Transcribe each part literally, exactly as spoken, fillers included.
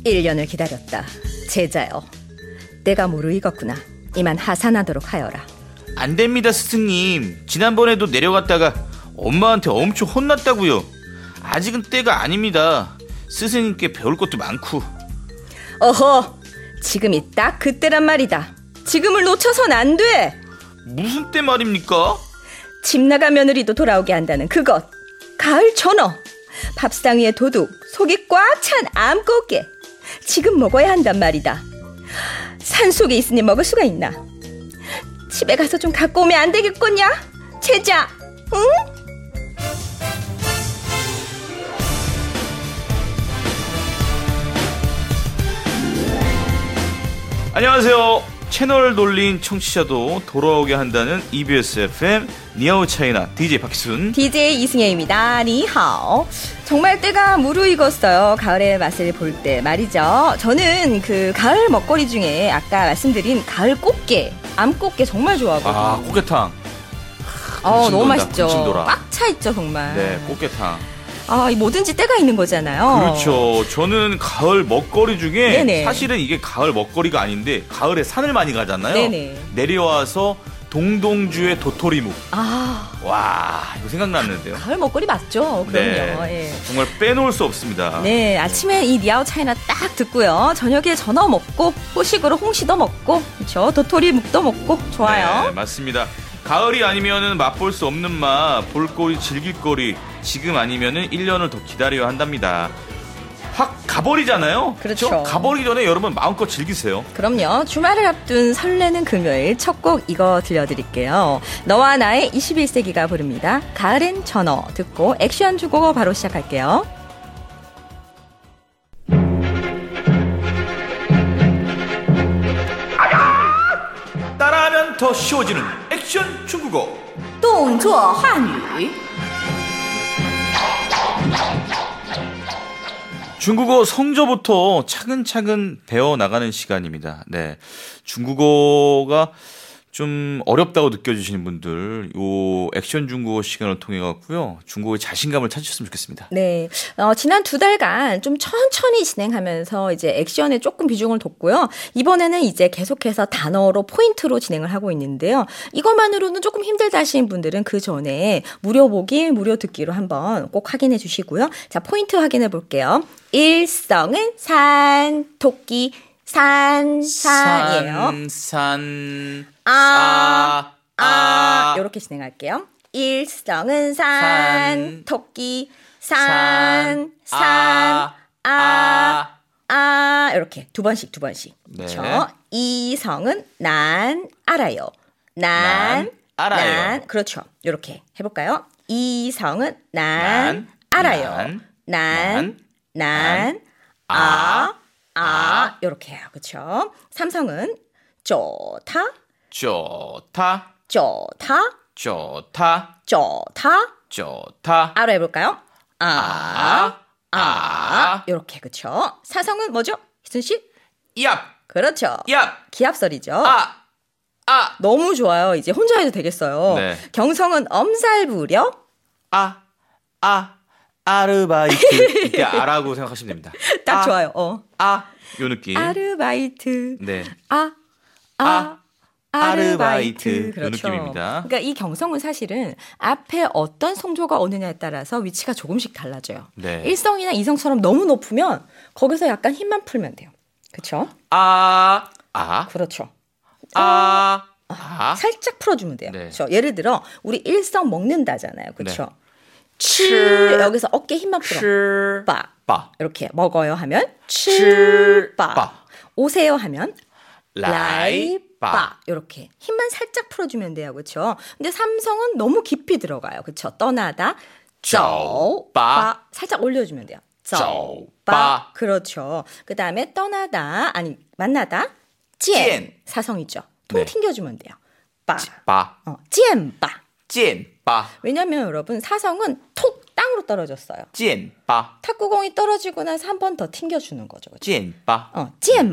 일 년을 기다렸다. 제자여, 내가 모르이겠구나. 이만 하산하도록 하여라. 안 됩니다, 스승님. 지난번에도 내려갔다가 엄마한테 엄청 혼났다고요. 아직은 때가 아닙니다. 스승님께 배울 것도 많고. 어허, 지금이 딱 그때란 말이다. 지금을 놓쳐선 안 돼. 무슨 때 말입니까? 집 나간 며느리도 돌아오게 한다는 그것. 가을 전어. 밥상 위에 도둑, 속이 꽉 찬 암꽃게. 지금 먹어야 한단 말이다. 산속에 있으니 먹을 수가 있나. 집에 가서 좀 갖고 오면 안 되겠겠냐? 제자, 응? 안녕하세요. 채널 돌린 청취자도 돌아오게 한다는 이비에스 에프엠 니하오 차이나 디제이 박희순, 디제이 이승혜입니다. 니하오. 정말 때가 무르익었어요. 가을의 맛을 볼 때 말이죠. 저는 그 가을 먹거리 중에 아까 말씀드린 가을 꽃게, 암꽃게 정말 좋아하거든요. 아, 꽃게탕. 어, 너무 맛있죠. 군침돌아. 꽉 차 있죠, 정말. 네, 꽃게탕. 아, 이 뭐든지 때가 있는 거잖아요. 그렇죠. 저는 가을 먹거리 중에 네네. 사실은 이게 가을 먹거리가 아닌데 가을에 산을 많이 가잖아요. 네네. 내려와서 동동주의 도토리묵. 아, 와, 이거 생각났는데요. 가을 먹거리 맞죠? 그럼요. 네. 예. 정말 빼놓을 수 없습니다. 네, 아침에 이 니하오 차이나 딱 듣고요. 저녁에 전어 먹고 후식으로 홍시도 먹고, 그렇죠. 도토리묵도 먹고 좋아요. 네, 맞습니다. 가을이 아니면은 맛볼 수 없는 맛, 볼거리, 즐길거리. 지금 아니면은 일 년을 더 기다려야 한답니다. 확 가버리잖아요. 그렇죠. 가버리기 전에 여러분 마음껏 즐기세요. 그럼요. 주말을 앞둔 설레는 금요일 첫 곡 이거 들려드릴게요. 너와 나의 이십일 세기가 부릅니다. 가을엔 전어 듣고 액션 주고 바로 시작할게요. 따라하면 더 쉬워지는 액션 중국어. 动作汉语 중국어 성조부터 차근차근 배워나가는 시간입니다. 네, 중국어가 좀 어렵다고 느껴지시는 분들 요 액션 중국어 시간을 통해 갖고요, 중국어의 자신감을 찾으셨으면 좋겠습니다. 네, 어, 지난 두 달간 좀 천천히 진행하면서 이제 액션에 조금 비중을 뒀고요. 이번에는 이제 계속해서 단어로 포인트로 진행을 하고 있는데요. 이것만으로는 조금 힘들다 하시는 분들은 그 전에 무료 보기, 무료 듣기로 한번 꼭 확인해 주시고요. 자, 포인트 확인해 볼게요. 일성은 산, 토끼, 산, 산이에요. 산, 산, 아, 아, 아, 이렇게 진행할게요. 일성은 산, 산, 토끼, 산, 산, 산, 아, 아, 아, 이렇게 두 번씩 두 번씩. 네. 그렇죠. 이성은 난 알아요. 난, 난 알아요. 난, 그렇죠. 이렇게 해볼까요? 이성은 난, 난, 알아요. 난, 난, 난, 난, 아, 아, 아, 이렇게 해요. 그렇죠. 삼성은 좋다, 좋다, 좋다, 좋다, 좋다. 좋다. 아로 해볼까요? 아, 아, 아, 아. 이렇게 그렇죠. 사성은 뭐죠? 희순 씨? 얍, 그렇죠. 얍, 기합설이죠. 아, 아, 너무 좋아요. 이제 혼자 해도 되겠어요. 네. 경성은 엄살 부려. 아, 아, 아르바이트. 이때 아라고 생각하시면 됩니다. 딱 아, 좋아요. 어. 아, 요 느낌. 아르바이트. 네. 아, 아, 아, 아르바이트. 아르바이트. 그렇죠. 요 느낌입니다. 그러니까 이 경성은 사실은 앞에 어떤 성조가 오느냐에 따라서 위치가 조금씩 달라져요. 네. 일성이나 이성처럼 너무 높으면 거기서 약간 힘만 풀면 돼요. 그렇죠? 아, 아, 그렇죠. 아, 아. 살짝 풀어주면 돼요. 네. 그렇죠? 예를 들어 우리 일성 먹는다잖아요. 그렇죠? 네. 칠 여기서 어깨 힘만 풀어. 칠, 빠 빠. 이렇게 먹어요 하면 칠, 칠빠. 빠. 오세요 하면 라이, 빠. 빠. 이렇게 힘만 살짝 풀어주면 돼요. 그렇죠? 근데 삼성은 너무 깊이 들어가요. 그렇죠? 떠나다 쩌, 빠. 빠. 살짝 올려주면 돼요. 쩌, 쩌, 빠. 빠. 그렇죠. 그 다음에 떠나다 아니 만나다 찐 찐. 사성이죠. 통 네. 튕겨주면 돼요. 빠. 빠. 어, 찐빠. 찐, 빠. 왜냐면 여러분 사성은 톡 땅으로 떨어졌어요. 찐, 빠. 탁구공이 떨어지고 나서 한 번 더 튕겨주는 거죠. 그렇죠? 찐, 빠. 어, 찐빠.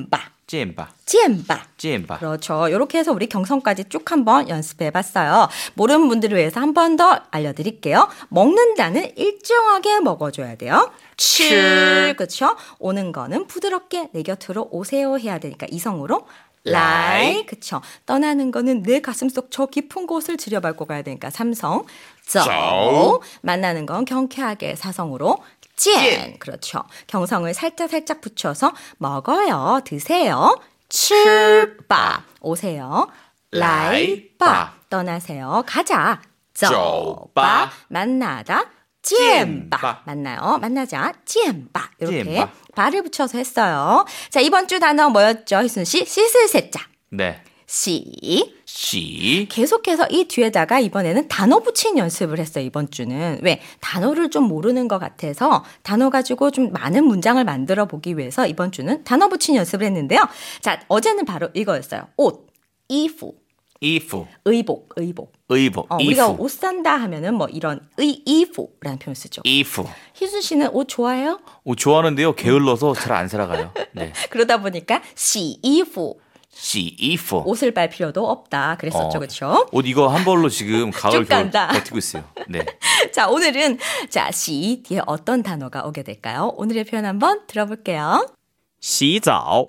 찌엠바. 찌엠바. 찌엠바. 그렇죠. 이렇게 해서 우리 경성까지 쭉 한번 연습해봤어요. 모르는 분들을 위해서 한 번 더 알려드릴게요. 먹는다는 일정하게 먹어줘야 돼요. 칠. 그렇죠. 오는 거는 부드럽게 내 곁으로 오세요 해야 되니까 이성으로 라이. 그렇죠. 떠나는 거는 내 가슴속 저 깊은 곳을 들여밟고 가야 되니까 삼성. 쩌. 만나는 건 경쾌하게 사성으로 찐. 그렇죠. 경성을 살짝 살짝 붙여서 먹어요. 드세요. 칠바. 오세요. 라이바. 떠나세요. 가자. 쩌바. 만나다. 찌엠바. 만나요. 만나자. 찌엠바. 이렇게 찌엠바. 바를 붙여서 했어요. 자, 이번 주 단어 뭐였죠? 희순 씨? 씻을 새자. 네. 시. 시. 계속해서 이 뒤에다가 이번에는 단어 붙인 연습을 했어요, 이번 주는. 왜? 단어를 좀 모르는 것 같아서 단어 가지고 좀 많은 문장을 만들어 보기 위해서 이번 주는 단어 붙인 연습을 했는데요. 자, 어제는 바로 이거였어요. 옷, 이프. 이프. 의복, 의복. 의복. 어, 이프. 우리가 옷 산다 하면은 뭐 이런 의, 이프라는 표현 쓰죠. 이프. 희순 씨는 옷 좋아해요? 옷 좋아하는데요. 게을러서 잘 안 살아가요. 네. 그러다 보니까 시, 이프. 시, 이프. 옷을 빨 필요도 없다. 그랬었죠, 어, 그렇죠? 옷 이거 한 벌로 지금 가을 쭉 겨울 간다. 버티고 있어요. 네. 자, 오늘은 자, 시 뒤에 어떤 단어가 오게 될까요? 오늘의 표현 한번 들어볼게요. 洗澡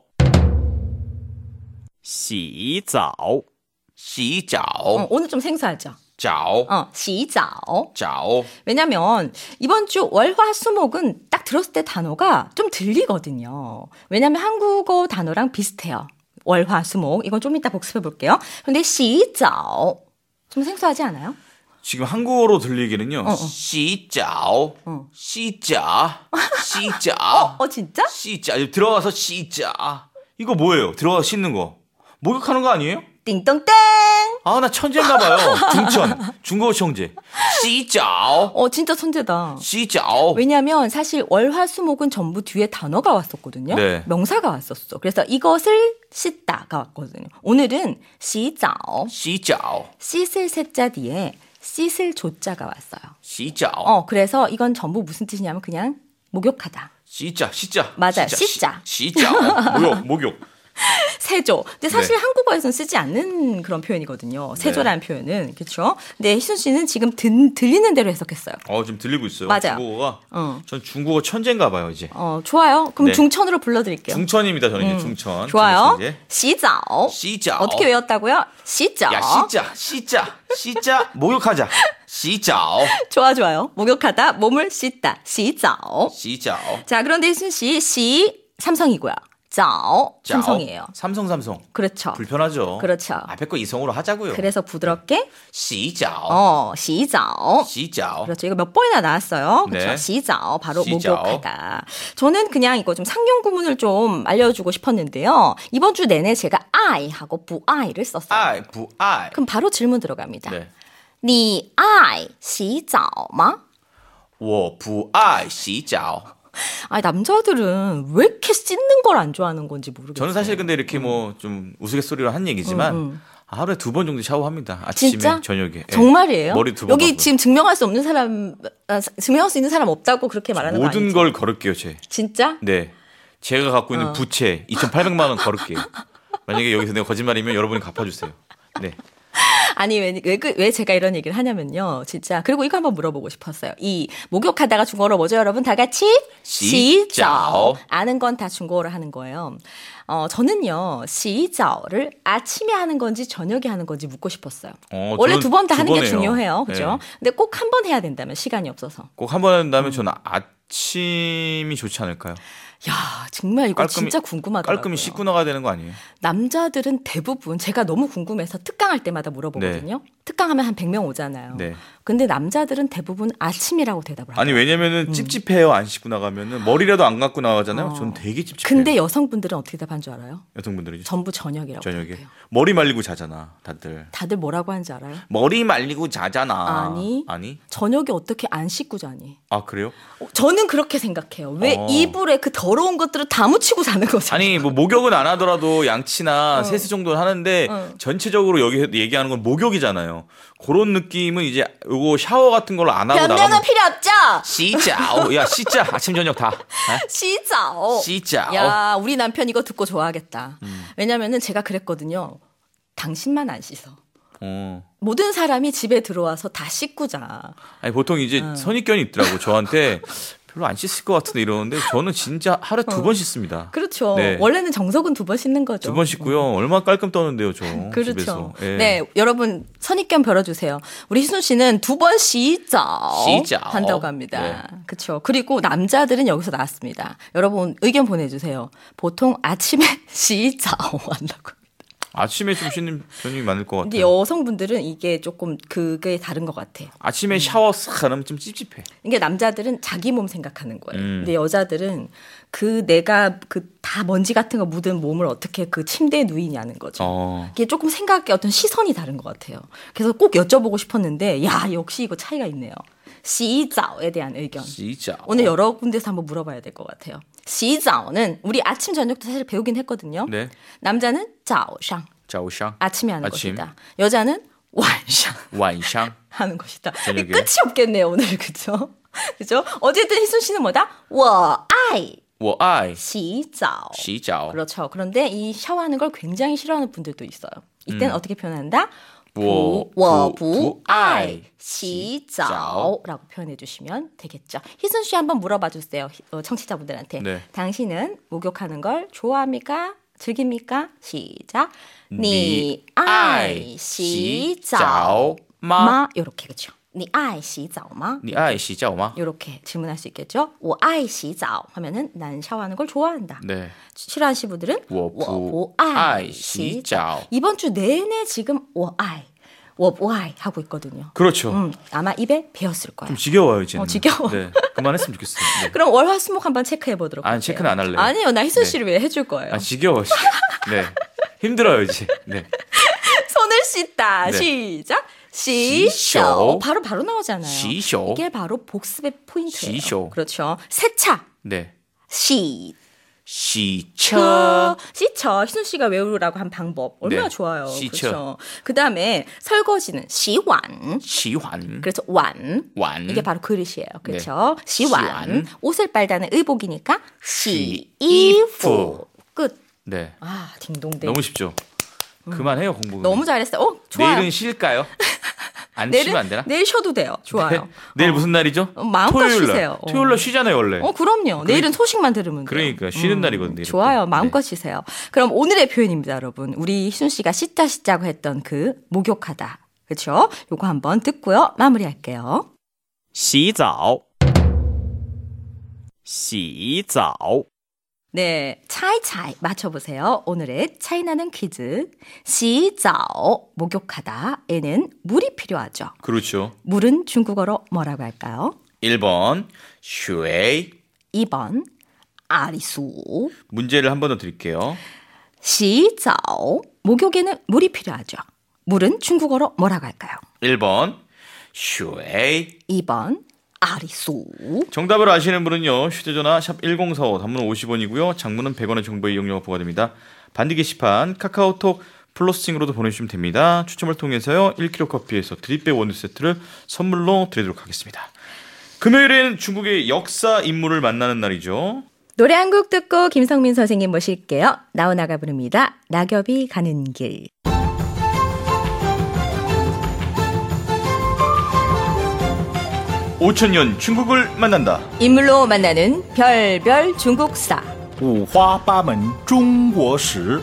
洗澡 시자오. 어, 오늘 좀 생소하죠? 자오. 어, 洗澡. 자오. 왜냐면 이번 주 월화수목은 딱 들었을 때 단어가 좀 들리거든요. 왜냐면 한국어 단어랑 비슷해요. 월화수목. 이건 좀 이따 복습해 볼게요. 근데 洗澡 좀 생소하지 않아요? 지금 한국어로 들리기는요. 어, 어. 시자오. 어. 시자. 시자. 어, 어 진짜? 시자. 들어가서 시자. 이거 뭐예요? 들어가서 씻는 거. 목욕하는 거 아니에요? 띵동땡. 아, 나 천재인가 봐요. 중천. 중국어 천재. 시자오. 어, 진짜 천재다. 시자오. 왜냐하면 사실 월화수목은 전부 뒤에 단어가 왔었거든요. 네. 명사가 왔었어. 그래서 이것을 씻다가 왔거든요. 오늘은 洗澡. 시자오. 씻을 새자 뒤에 씻을 조자가 왔어요. 시자오. 어, 그래서 이건 전부 무슨 뜻이냐면 그냥 목욕하다. 시자. 시자. 맞아요. 시자. 시자. 시- 시자오. 목욕. 목욕. 세조. 근데 사실 네. 한국어에서는 쓰지 않는 그런 표현이거든요. 세조라는 표현은. 그렇죠? 근데 희순 씨는 지금 들, 들리는 대로 해석했어요. 어, 지금 들리고 있어요. 맞아요. 중국어가. 어. 전 중국어 천재인가 봐요, 이제. 어, 좋아요. 그럼 네. 중천으로 불러드릴게요. 중천입니다, 저는 이제 중천. 좋아요. 중천 이제. 洗澡. 시자. 어떻게 외웠다고요? 洗澡. 야, 시자. 시자. 시자. 목욕하자. 시자오. 좋아, 좋아요. 목욕하다, 몸을 씻다. 洗澡. 시자오. 자, 그런데 희순 씨, 시 삼성이고요. 澡 자오. 삼성이에요. 삼성 삼성. 그렇죠. 불편하죠. 그렇죠. 앞에 거 이성으로 하자고요. 그래서 부드럽게 시자오. 어, 洗澡. 시자오. 그렇죠. 이거 몇 번이나 나왔어요. 그렇죠. 네. 洗澡 바로 시자오. 목욕하다. 저는 그냥 이거 좀 상용 구문을 좀 알려주고 싶었는데요. 이번 주 내내 제가 I 하고 부아이를 썼어요. 아이, 부, 아이. 그럼 바로 질문 들어갑니다. 네. 你爱洗澡吗? 我不爱洗澡. 아니, 남자들은 왜 이렇게 씻는 걸 안 좋아하는 건지 모르겠어요. 저는 사실 근데 이렇게 뭐 좀 우스갯소리로 한 얘기지만 음, 음. 하루에 두 번 정도 샤워합니다. 아침에, 진짜? 저녁에. 예. 정말이에요? 머리 두 번. 여기 감고. 지금 증명할 수 없는 사람, 아, 증명할 수 있는 사람 없다고 그렇게 말하는 거 모든 아니죠? 걸 걸을게요, 제. 진짜? 네. 제가 갖고 있는 어. 부채 이천팔백만 원 걸을게요. 만약에 여기서 내가 거짓말이면 여러분이 갚아주세요. 네. 아니, 왜, 왜, 그- 왜 제가 이런 얘기를 하냐면요. 진짜. 그리고 이거 한번 물어보고 싶었어요. 이 목욕하다가 중국어로 뭐죠, 여러분? 다 같이? 시- 洗澡. 澡. 아는 건 다 중국어로 하는 거예요. 어, 저는요, 洗澡를 아침에 하는 건지 저녁에 하는 건지 묻고 싶었어요. 어, 원래 저는 두 번 다 두 하는 게 번이에요. 중요해요. 그죠? 네. 근데 꼭 한 번 해야 된다면 시간이 없어서. 꼭 한 번 한다면 저는 아침이 좋지 않을까요? 야, 정말 이거 깔끔히- 진짜 궁금하더라고요. 깔끔히 씻고 나가야 되는 거 아니에요? 남자들은 대부분 제가 너무 궁금해서 특강할 때마다 물어보거든요. 특강하면 한 백 명 오잖아요. 네. 근데 남자들은 대부분 아침이라고 대답을 하고. 아니 왜냐면은 찝찝해요. 안 씻고 나가면은 머리라도 안 감고 나가잖아요. 어. 저는 되게 찝찝해요. 근데 여성분들은 어떻게 대답한 줄 알아요? 여성분들이 전부 저녁이라고 저녁에 대답해요. 머리 말리고 자잖아, 다들. 다들 뭐라고 하는지 알아요? 머리 말리고 자잖아. 아니. 아니? 저녁에 어떻게 안 씻고 자니? 아 그래요? 어, 저는 그렇게 생각해요. 왜 어. 이불에 그 더러운 것들을 다 묻히고 사는 거죠. 아니 뭐 목욕은 안 하더라도 양치나 어. 세수 정도는 하는데 어. 전체적으로 여기 얘기하는 건 목욕이잖아요. 그런 느낌은 이제 요거 샤워 같은 걸로 안 하고 변명은 나가면 필요 없죠. 씻자오. 야 씻자. 아침 저녁 다. 씻자오. 씻자오. 야, 우리 남편 이거 듣고 좋아하겠다. 음. 왜냐면은 제가 그랬거든요. 당신만 안 씻어. 어. 모든 사람이 집에 들어와서 다 씻고자. 아니 보통 이제 어. 선입견이 있더라고. 저한테 별로 안 씻을 것 같은데 이러는데 저는 진짜 하루에 두 번 씻습니다. 그렇죠. 네. 원래는 정석은 두 번 씻는 거죠. 두 번 씻고요. 얼마나 깔끔 떠는데요, 저. 그렇죠. 집에서. 예. 네, 여러분 선입견 벌어주세요. 우리 희순 씨는 두 번 씻자 씻자. 한다고 합니다. 네. 그렇죠. 그리고 남자들은 여기서 나왔습니다. 여러분 의견 보내주세요. 보통 아침에 씻자 한다고. 아침에 좀 씻는 편이 많을 것 근데 같아요. 여성분들은 이게 조금 그게 다른 것 같아. 아침에 샤워 싹 하면 좀 찝찝해. 이게 남자들은 자기 몸 생각하는 거예요. 음. 근데 여자들은 그 내가 그 다 먼지 같은 거 묻은 몸을 어떻게 그 침대에 누이냐는 거죠. 어. 이게 조금 생각의 어떤 시선이 다른 것 같아요. 그래서 꼭 여쭤보고 싶었는데, 야, 역시 이거 차이가 있네요. 시자오에 대한 의견. 진짜. 오늘 여러 군데서 한번 물어봐야 될 것 같아요. 시자오는 우리 아침, 저녁도 사실 배우긴 했거든요. 네. 남자는 자오샹. 자오샹. 아침에 하는 아침. 것이다. 여자는 완샹. 완샹. 하는 것이다. 저녁에. 끝이 없겠네요, 오늘. 그죠? 그죠? 어쨌든 희순 씨는 뭐다? 我爱我爱洗澡. 洗澡. 그렇죠. 그런데 이 샤워하는 걸 굉장히 싫어하는 분들도 있어요. 이때는 음. 어떻게 표현한다? 我我不不爱洗洗澡라고 표현해 주시면 되겠죠. 희순 씨 한번 물어봐 주세요. 어, 청취자분들한테. 네. 당신은 목욕하는 걸 좋아합니까? 즐깁니까? 시작. 你你爱洗澡吗? 이렇게 그렇죠. 你爱洗澡吗? 你爱洗澡吗? 이렇게 질문할 수 있겠죠. 我爱洗澡 하면은 난 샤워하는 걸 좋아한다. 네. 싫어하시는 분들은 我不我不爱洗澡. 이번 주 내내 지금 我爱我不爱 하고 있거든요. 그렇죠. 음, 아마 입에 배었을 거예요. 좀 지겨워요, 이제는. 어, 지겨워. 네. 그만했으면 좋겠어요. 네. 그럼 월화수목 한번 체크해 보도록 할게요. 아니, 체크는 안 할래요. 아니요. 나 희순 네. 씨를 위해 해줄 거예요. 아, 지겨워. 네. 힘들어요, 이제. 네. 손을 씻다. 네. 시작. 시쇼. 시쇼. 바로 바로 나오잖아요. 시쇼. 이게 바로 복습의 포인트예요. 시쇼. 그렇죠. 세차. 네. 시 시쳐. 시쳐. 희순 씨가 외우라고 한 방법 얼마나 네. 좋아요. 시쳐. 그렇죠. 그다음에 설거지는 시완. 시환. 그래서 완. 완. 이게 바로 그릇이에요. 그렇죠? 시완. 시완. 옷을 빨다는 의복이니까 시이프. 시이프. 끝. 네. 아, 딩동댕. 너무 쉽죠. 그만해요, 공부. 너무 잘했어요. 어, 좋아요. 내일은 쉴까요? 안 내일은- 쉬면 안 되나? 내일 쉬어도 돼요. 좋아요. 네. 내일 무슨 날이죠? 어, 마음껏 토요일 날. 쉬세요. 어. 토요일 날 쉬잖아요, 원래. 어, 그럼요. 내일은 소식만 들으면 돼요. 그러니까 쉬는 날이거든요. 이렇게. 좋아요. 마음껏 네. 쉬세요. 그럼 오늘의 표현입니다, 여러분. 우리 희순 씨가 씻다 씻자고 했던 그 목욕하다. 그렇죠? 요거 한번 듣고요. 마무리할게요. 洗澡，洗澡， 네, 차이차이 맞춰보세요. 오늘의 차이나는 퀴즈. 시자오, 목욕하다에는 물이 필요하죠. 그렇죠. 물은 중국어로 뭐라고 할까요? 일 번 슈에이. 이 번 아리수. 문제를 한 번 더 드릴게요. 시자오, 목욕에는 물이 필요하죠. 물은 중국어로 뭐라고 할까요? 일 번 슈에이. 이 번 아리수. 정답을 아시는 분은요. 휴대전화 샵 일공사오 단문 오십 원이고요. 장문은 백 원의 정보 이용료가 부과됩니다. 반디 게시판 카카오톡 플러스팅으로도 보내주시면 됩니다. 추첨을 통해서요. 일 킬로그램 커피에서 드립백 원두 세트를 선물로 드리도록 하겠습니다. 금요일에는 중국의 역사 인물을 만나는 날이죠. 노래 한 곡 듣고 김성민 선생님 모실게요. 나오나가 부릅니다. 낙엽이 가는 길. 오천 년 중국을 만난다. 인물로 만나는 별별 중국사. 五花八门中国史。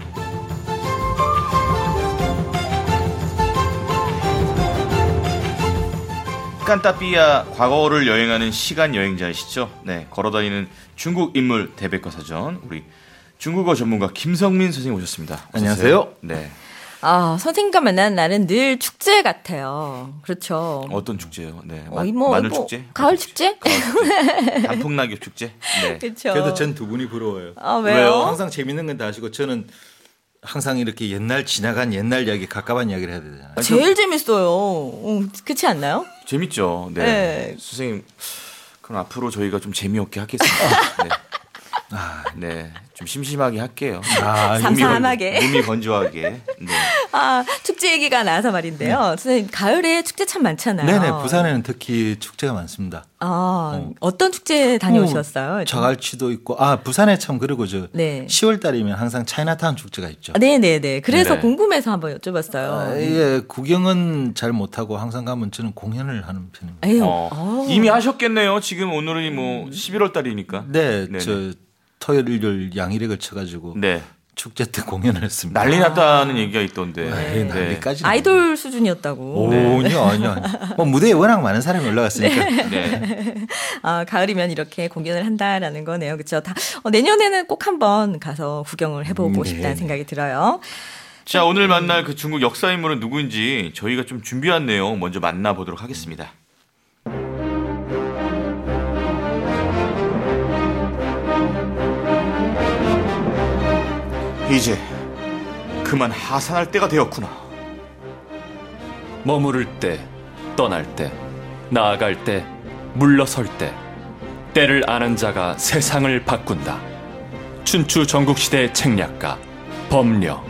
깐따삐아 과거를 여행하는 시간 여행자이시죠. 네, 걸어다니는 중국 인물 대백과 사전 우리 중국어 전문가 김성민 선생님 오셨습니다. 어서 안녕하세요. 오세요. 네, 아, 선생님과 만나는 날은 늘 축제 같아요. 그렇죠. 어떤 축제요? 네, 어, 이 뭐, 마늘 뭐, 축제, 가을 축제? 단풍낙엽 축제. 네, 그렇죠. 그래도 전 두 분이 부러워요. 아, 왜요? 왜요? 항상 재밌는 건 다 아시고 저는 항상 이렇게 옛날 지나간 옛날 이야기, 가까운 이야기를 해야 되잖아요. 제일 재밌어요. 어, 그렇지 않나요? 재밌죠. 네. 네. 선생님, 그럼 앞으로 저희가 좀 재미없게 하겠습니다. 네. 아, 네, 좀 심심하게 할게요. 아, 삼삼하게. 몸이 건조하게. 네. 아, 축제 얘기가 나와서 말인데요. 선생님, 가을에 축제 참 많잖아요. 네네, 부산에는 특히 축제가 많습니다. 아, 어. 어떤 축제 다녀오셨어요? 어, 자갈치도 있고, 아 부산에 참 그리고 저 네. 시월 달이면 항상 차이나타운 축제가 있죠. 아, 네네네. 그래서 네. 궁금해서 한번 여쭤봤어요. 아, 예, 구경은 잘 못하고 항상 가면 저는 공연을 하는 편입니다. 에휴, 어, 어. 이미 하셨겠네요. 지금 오늘이 뭐 십일월 달이니까. 네, 네네. 저 토요일, 일요일 양일에 걸쳐가지고 네. 축제 때 공연을 했습니다. 난리 났다는 얘기가 있던데. 에이, 난리까지. 아이돌 수준이었다고. 오니요, 아니요. 뭐 무대에 워낙 많은 사람이 올라갔으니까. 네. 아, 가을이면 이렇게 공연을 한다라는 거네요. 그렇죠. 다 어, 내년에는 꼭 한번 가서 구경을 해보고 네. 싶다는 생각이 들어요. 자, 오늘 만날 그 중국 역사 인물은 누구인지 저희가 좀 준비한 내용 먼저 만나보도록 하겠습니다. 이제 그만 하산할 때가 되었구나. 머무를 때, 떠날 때, 나아갈 때, 물러설 때, 때를 아는 자가 세상을 바꾼다. 춘추 전국시대 책략가 범려.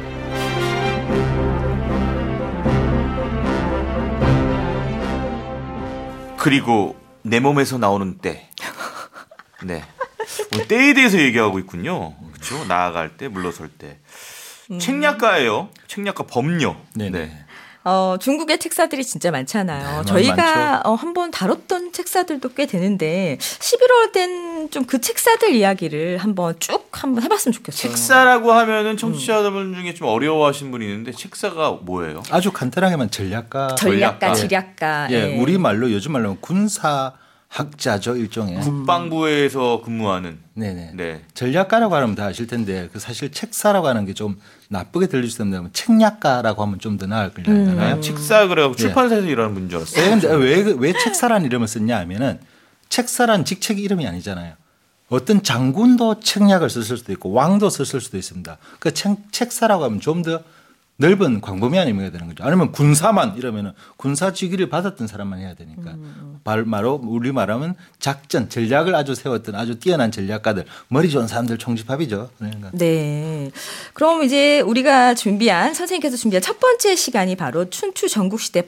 그리고 내 몸에서 나오는 때. 네. 오늘 때에 대해서 얘기하고 있군요. 그렇죠? 나아갈 때, 물러설 때. 책략가예요. 책략가 범려. 네네. 어, 중국의 책사들이 진짜 많잖아요. 네, 저희가 어, 한번 다뤘던 책사들도 꽤 되는데 십일월 된 좀 그 책사들 이야기를 한번 쭉 한번 해봤으면 좋겠어요. 책사라고 하면은 청취자분 중에 좀 어려워하시는 분이 있는데 책사가 뭐예요? 아주 간단하게만 전략가. 전략가, 전략가. 지략가. 예, 우리 말로 요즘 말로 군사학자죠 일종의. 국방부에서 근무하는. 네네. 네. 전략가라고 하면 다 아실 텐데 그 사실 책사라고 하는 게 좀 나쁘게 들릴 수 있는데 책략가라고 하면 좀 더 나을 거잖아요. 아, 책사 그래갖고 예. 출판사에서 일하는 분인 줄 알았어요. 네, 근데 왜, 왜 책사란 이름을 썼냐 하면은 책사란 직책 이름이 아니잖아요. 어떤 장군도 책략을 썼을 수도 있고 왕도 썼을 수도 있습니다. 그 책, 책사라고 하면 좀 더 넓은 광범위한 의미가 되는 거죠. 아니면 군사만 이러면은 군사 직위를 받았던 사람만 해야 되니까. 말로 우리 말하면 작전, 전략을 아주 세웠던 아주 뛰어난 전략가들, 머리 좋은 사람들 총집합이죠. 그러니까. 네. 그럼 이제 우리가 준비한 선생님께서 준비한 첫 번째 시간이 바로 춘추 전국시대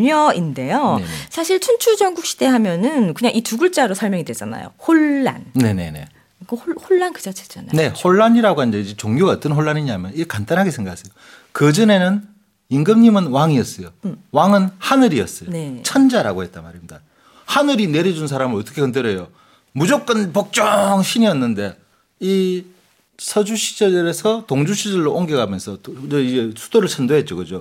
범려인데요. 네네. 사실 춘추 전국시대 하면은 그냥 이 두 글자로 설명이 되잖아요. 혼란. 네네네. 그 홀- 혼란 그 자체잖아요. 네, 혼란이라고 하는데 이제 종교가 어떤 혼란이냐면 이게 간단하게 생각하세요. 그 전에는 임금님은 왕이었어요. 왕은 하늘이었어요. 네. 천자라고 했단 말입니다. 하늘이 내려준 사람을 어떻게 건드려요? 무조건 복종 신이었는데 이 서주 시절에서 동주 시절로 옮겨가면서 도- 이제 수도를 선도했죠, 그죠?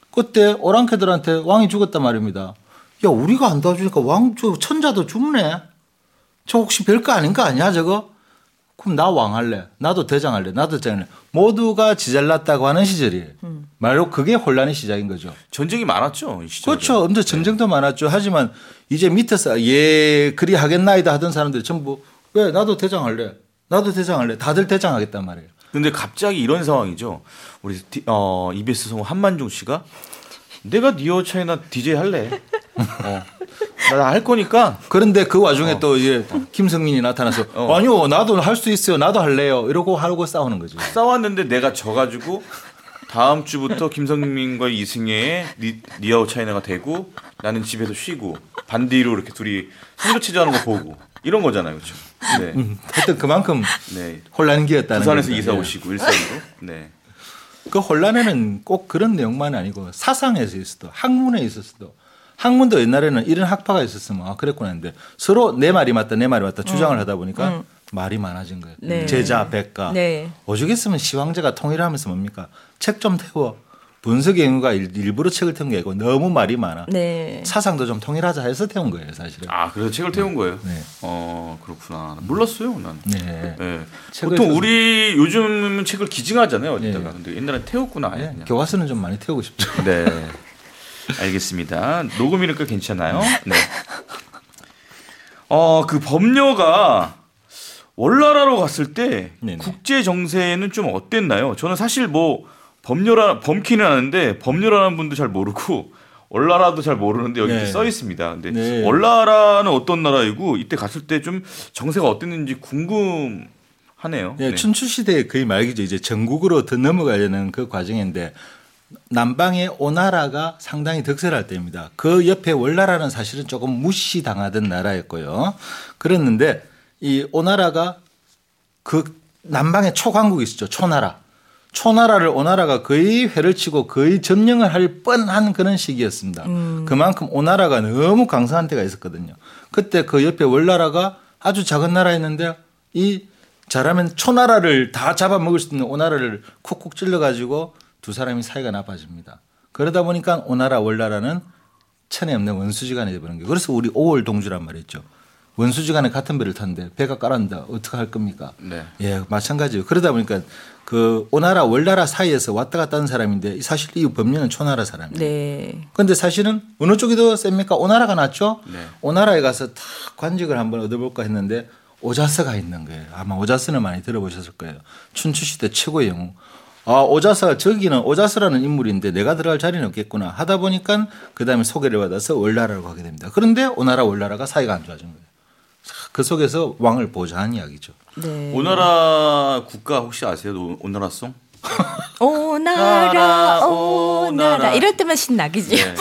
그때 오랑캐들한테 왕이 죽었단 말입니다. 야, 우리가 안 도와주니까 왕, 저 천자도 죽네. 저 혹시 별거 아닌 거 아니야, 저거? 그럼 나 왕할래. 나도 대장할래. 나도 대장할래. 모두가 지잘났다고 하는 시절이에요. 말로 그게 혼란의 시작인 거죠. 전쟁이 많았죠. 이 시절에. 그렇죠. 근데 전쟁도 많았죠. 하지만 이제 밑에서 예 그리 하겠나이다 하던 사람들이 전부 왜 나도 대장할래. 나도 대장할래. 다들 대장하겠단 말이에요. 근데 갑자기 이런 상황이죠. 우리 디- 어, 이비에스 성우 한만종 씨가 내가 니어 차이나 디제이 할래. 어. 나 할 거니까. 그런데 그 와중에 또 이제 김성민이 나타나서 어. 아니요 나도 할 수 있어요. 나도 할래요. 이러고 하고 싸우는 거죠. 싸웠는데 내가 져가지고 다음 주부터 김성민과 이승혜의 니, 니아오 차이나가 되고 나는 집에서 쉬고 반대로 이렇게 둘이 선조체제하는 거 보고 이런 거잖아요, 그렇죠? 네, 음, 하여튼 그만큼 네. 혼란기였다는 부산에서 겁니다. 이사 예. 오시고 일산으로. 네. 그 혼란에는 꼭 그런 내용만 아니고 사상에서 있어도 학문에 있었어도 학문도 옛날에는 이런 학파가 있었으면 아 그랬구나 했는데 서로 내 말이 맞다 내 말이 맞다 주장을 하다 보니까 말이 많아진 거예요. 네. 제자 백가 네. 오죽했으면 시황제가 통일하면서 뭡니까 책 좀 태워 분석의 의무가 일- 일부러 책을 태운 게 아니고 너무 말이 많아 네. 사상도 좀 통일하자 해서 태운 거예요 사실은. 아, 그래서 책을 태운 거예요. 네. 어, 그렇구나. 몰랐어요, 난. 네. 네. 책을 보통 써서- 우리 요즘은 책을 기증하잖아요, 어디다가. 네. 근데 옛날에 태웠구나. 아예 네. 그냥. 교과서는 좀 많이 태우고 싶죠. 네. 알겠습니다. 녹음이니까 괜찮아요. 네. 어, 그 범녀가 월나라로 갔을 때 네네. 국제 정세는 좀 어땠나요? 저는 사실 뭐 범녀라 범키는 아는데 범녀라는 분도 잘 모르고 월나라도 잘 모르는데 여기 네. 써 있습니다. 근데 네. 월나라는 어떤 나라이고 이때 갔을 때 좀 정세가 어땠는지 궁금해요. 하네요. 예, 네. 춘추 시대의 거의 말기죠. 이제 전국으로 더 넘어가려는 그 과정인데 남방의 오나라가 상당히 득세할 때입니다. 그 옆에 월나라는 사실은 조금 무시당하던 나라였고요. 그랬는데 이 오나라가 그 남방의 초강국이 있었죠. 초나라. 초나라를 오나라가 거의 회를 치고 거의 점령을 할 뻔한 그런 시기였습니다. 음. 그만큼 오나라가 너무 강성한 때가 있었거든요. 그때 그 옆에 월나라가 아주 작은 나라였는데 이 잘하면 초나라를 다 잡아먹을 수 있는 오나라를 쿡쿡 찔러가지고 두 사람이 사이가 나빠집니다. 그러다 보니까 오나라 월나라는 천에 없는 원수지간이 되어버린 거예요. 그래서 우리 오월 동주란 말이죠. 원수지간에 같은 배를 탔는데 배가 깔았는데 어떻게 할 겁니까? 네. 예, 마찬가지예요. 그러다 보니까 그 오나라 월나라 사이에서 왔다 갔다 하는 사람인데 사실 이 법령은 초나라 사람이에요. 네. 그런데 사실은 어느 쪽이 더 셉니까? 오나라가 낫죠. 네. 오나라에 가서 탁 관직을 한번 얻어볼까 했는데 오자스가 있는 거예요. 아마 오자스는 많이 들어보셨을 거예요. 춘추시대 최고의 영웅. 아, 오자스가 저기는 오자스라는 인물인데 내가 들어갈 자리는 없겠구나 하다 보니까 그다음에 소개를 받아서 월나라로 가게 됩니다. 그런데 오나라 월나라가 사이가 안 좋아진 거예요. 그 속에서 왕을 보좌한 이야기죠. 네. 오나라 국가 혹시 아세요? 오나라송? 오나라 오나라 이럴 때만 신나기지. 네.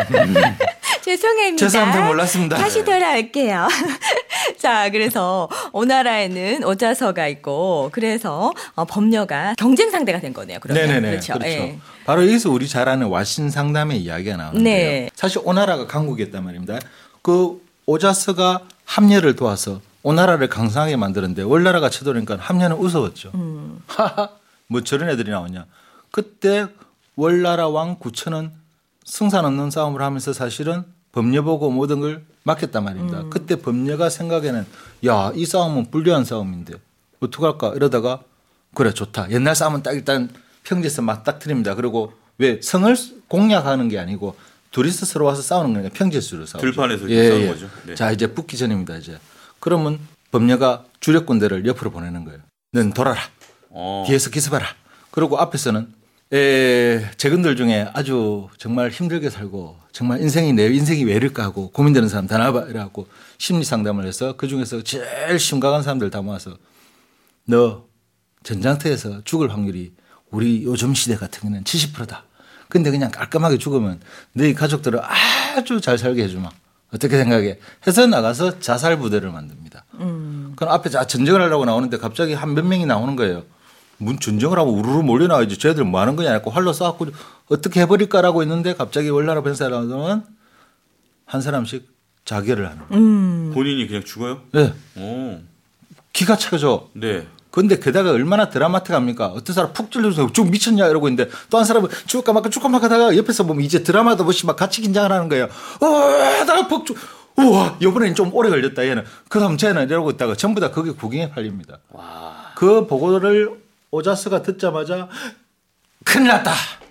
죄송합니다. 죄송합니다. 몰랐습니다. 다시 돌아올게요. 자, 그래서 오나라에는 오자서가 있고 그래서 어, 법녀가 경쟁 상대가 된 거네요. 그러면. 네네네. 그렇죠. 그렇죠. 예. 바로 여기서 우리 잘 아는 와신상담의 이야기가 나오는데요. 네. 사실 오나라가 강국이었단 말입니다. 그 오자스가 합려를 도와서 오나라를 강성하게 만드는데 월나라가 쳐들어오니까 합려는 우스웠죠. 음. 하하, 뭐 저런 애들이 나오냐. 그때 월나라 왕 구천은 승산 없는 싸움을 하면서 사실은 법녀보고 모든 걸 맡겼단 말입니다. 음. 그때 법녀가 생각에는 야, 이 싸움은 불리한 싸움인데 어떡할까 이러다가 그래 좋다. 옛날 싸움은 딱 일단 평지에서 맞닥뜨립니다. 그리고 왜 성을 공략하는 게 아니고 둘이서 서로 와서 싸우는 거니까 평지에서 싸우죠. 들판에서 예, 싸우는 예. 거죠. 네. 자 이제 붙기 전입니다. 이제 그러면 법녀가 주력 군대를 옆으로 보내는 거예요. 넌 돌아라. 어. 뒤에서 기습하라. 그리고 앞에서는 에, 제군들 중에 아주 정말 힘들게 살고 정말 인생이 내 인생이 왜 이럴까 하고 고민되는 사람 다 나와봐 이래갖고 심리 상담을 해서 그중에서 제일 심각한 사람들 다 모아서 너 전장터에서 죽을 확률이 우리 요즘 시대 같은 경우는 칠십 퍼센트다. 근데 그냥 깔끔하게 죽으면 너희 가족들을 아주 잘 살게 해주마. 어떻게 생각해? 해서 나가서 자살 부대를 만듭니다. 음. 그럼 앞에 전쟁을 하려고 나오는데 갑자기 한 몇 명이 나오는 거예요. 문 전쟁을 하고 우르르 몰려나와야지. 쟤들 뭐 하는 거냐 했고 활로 쏴갖고 어떻게 해버릴까라고 했는데 갑자기 월나라 병사라면 한 사람씩 자결을 하는 거예요. 음. 본인이 그냥 죽어요? 네. 오. 기가 차죠. 네. 근데 게다가 얼마나 드라마틱합니까? 어떤 사람 푹 찔러서 쭉 미쳤냐 이러고 있는데 또 한 사람은 죽을까 말까 죽을까 말까 하다가 옆에서 보면 이제 드라마도 보시 막 같이 긴장을 하는 거예요. 어, 하다가 푹 쭉. 우와, 이번에는 좀 오래 걸렸다 얘는. 그 다음 쟤는 이러고 있다가 전부 다 거기 구경에 팔립니다. 와. 그 보고를 오자스가 듣자마자 큰일 났다.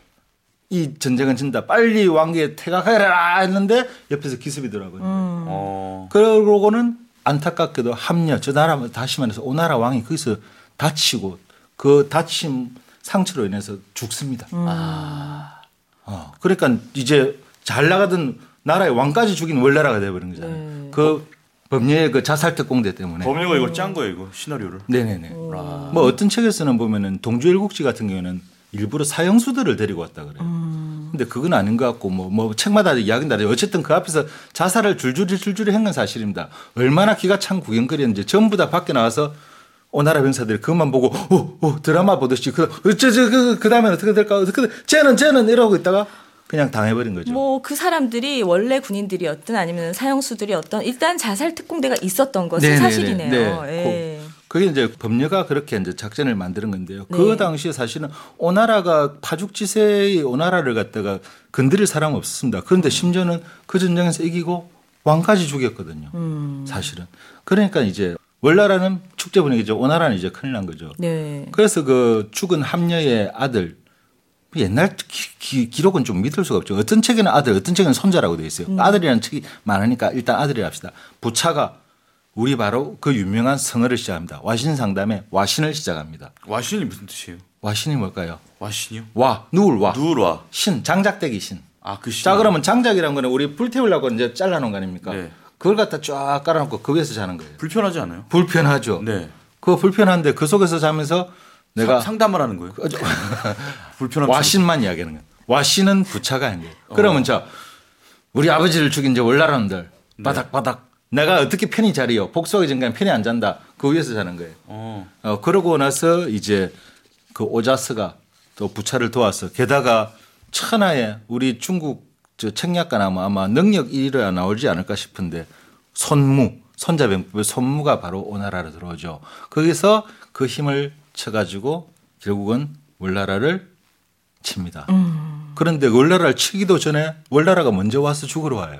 이 전쟁은 진다. 빨리 왕위에 퇴각해라 했는데 옆에서 기습이 들어가거든요. 음. 어. 그러고는 안타깝게도 합려, 저 나라 다시 말해서 오나라 왕이 거기서 다치고 그 다친 상처로 인해서 죽습니다. 음. 아. 어, 그러니까 이제 잘 나가던 나라의 왕까지 죽인 월나라가 돼버린 거잖아요. 네. 그 법녀의 그 자살 특공대 때문에. 법녀가 이거 짠 거예요, 이거 시나리오를. 네네네. 아. 뭐 어떤 책에서는 보면은 동주일국지 같은 경우에는 일부러 사형수들을 데리고 왔다 그래요. 음. 근데 그건 아닌 것 같고 뭐, 뭐 책마다 이야기는 다르죠. 어쨌든 그 앞에서 자살을 줄줄이 줄줄이 한 건 사실입니다. 얼마나 기가 찬 구경거리였는지 전부 다 밖에 나와서 오나라 병사들이 그것만 보고 오, 오, 드라마 보듯이 그, 어째, 저, 그, 그 다음엔 어떻게 될까? 어떻게, 쟤는, 쟤는 이러고 있다가 그냥 당해버린 거죠. 뭐 그 사람들이 원래 군인들이었든 아니면 사형수들이었던 일단 자살 특공대가 있었던 것은 네네네. 사실이네요. 네. 예. 그게 이제 법녀가 그렇게 이제 작전을 만드는 건데요. 네. 그 당시에 사실은 오나라가 파죽지세의 오나라를 갖다가 건드릴 사람 없었습니다. 그런데 심지어는 그 전쟁에서 이기고 왕까지 죽였거든요. 음. 사실은. 그러니까 이제 월나라는 축제 분위기죠. 오나라는 이제 큰일 난 거죠. 네. 그래서 그 죽은 합녀의 아들 옛날 기, 기, 기록은 좀 믿을 수가 없죠. 어떤 책에는 아들, 어떤 책에는 손자라고 되어 있어요. 음. 아들이라는 책이 많으니까 일단 아들이라 합시다. 부차가 우리 바로 그 유명한 성어를 시작합니다. 와신상담에 와신을 시작합니다. 와신이 무슨 뜻이에요? 와신이 뭘까요? 와신이요? 와, 누울 와. 누울 와. 신, 장작대기 신. 아, 그 신. 자, 그러면 장작이라는 거는 우리 불 태우려고 이제 잘라놓은 거 아닙니까? 네. 그걸 갖다 쫙 깔아놓고 그 위에서 자는 거예요. 불편하지 않아요? 불편하죠. 네. 그거 불편한데 그 속에서 자면서 내가 상, 상담을 하는 거예요. 불편함. 와신만 이야기하는 거예요. 와신은 부차가 아닌 거예요. 그러면 어. 자 우리 아버지를 죽인 이제 월나라놈들 바닥바닥 내가 어떻게 편히 자리요. 복수하기 전까지 편히 안 잔다. 그 위에서 자는 거예요. 어. 어, 그러고 나서 이제 그 오자스가 또 부차를 도와서 게다가 천하에 우리 중국 저 책략가 나면 아마 능력 일 위가 나오지 않을까 싶은데 손무, 손자병법의 손무가 바로 오나라로 들어오죠. 거기서 그 힘을 쳐가지고 결국은 월나라를 칩니다. 음. 그런데 월나라를 치기도 전에 월나라가 먼저 와서 죽으러 와요.